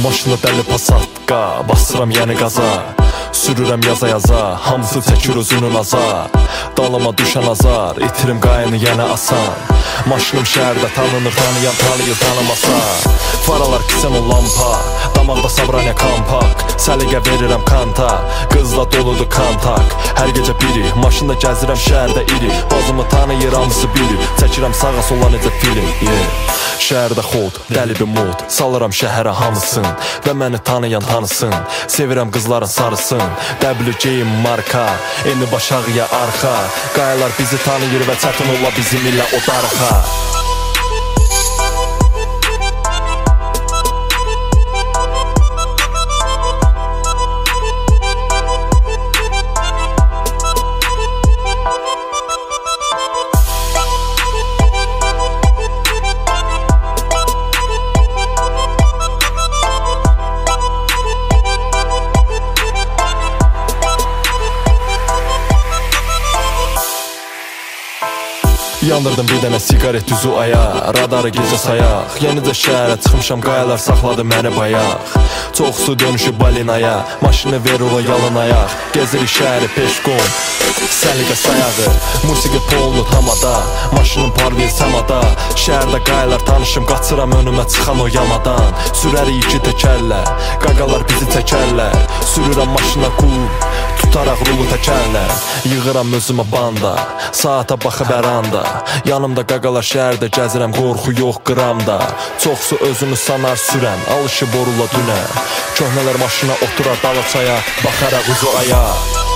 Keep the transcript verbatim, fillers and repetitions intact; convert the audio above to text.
Maşını dəli pasatka, basıram yəni qaza. Sürürəm yaza yaza, hamısı çəkir özünün aza. Dalıma düşən azar, itirim qayını yenə asan. Maşınım şəhərdə tanınır, tanıyan tanıyır, tanımasa. Faralar kisən o lampa, damaqda sabranya kampak. Səliqə verirəm kanta, qızla doludur kantak. Hər gecə biri, maşında gəzirəm şəhərdə iri. Bazımı tanıyır, hamısı bilir, çəkirəm sağa sola necə film, yeah. Şəhərdə xod, dəli bir mod, salıram şəhərə hamısın. Və məni tanıyan tanısın, sevirəm qızların sarısın. W G marka, eni başağıya arxa. Qayalar bizi tanıyır və çətin ola bizim ilə o darxa. Yandırdım bir dənə sigaret düzü aya, radarı gecə sayaq. Yenicə şəhərə çıxmışam, qayalar saxladı məni bayaq. Çox su dönüşü balinaya, maşını ver ola yalın ayaq. Gezirik şəhəri peşqon, səliqə sayağı. Musiqi polnud hamada, maşının parlayır səmada. Şəhərdə qayalar tanışım, qaçıram önümə çıxan o yamadan. Sürərik iki təkərlə, qaqalar bizi çəkərlər. Sürürəm maşına qul, tutaraq rulu təkərlər. Yığıram özümə banda, saata baxıb hər anda. Yanımda qaqalar şəhərdə gəzirəm, qorxu yox qıramda. Çoxsu özünü sanar sürən, alışıb orula dünə. Köhnələr maşına oturar dalaçaya, baxaraq ucu aya.